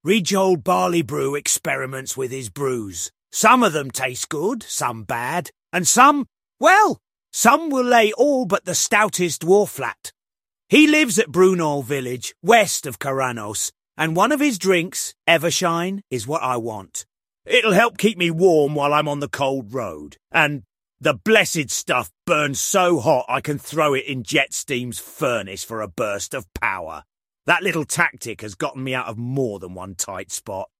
Ridge-Old Barley Brew experiments with his brews. Some of them taste good, some bad, and some will lay all but the stoutest war flat. He lives at Brunol village, west of Karanos, and one of his drinks, Evershine, is what I want. It'll help keep me warm while I'm on the cold road, and the blessed stuff burns so hot I can throw it in Jetsteam's furnace for a burst of power. That little tactic has gotten me out of more than one tight spot.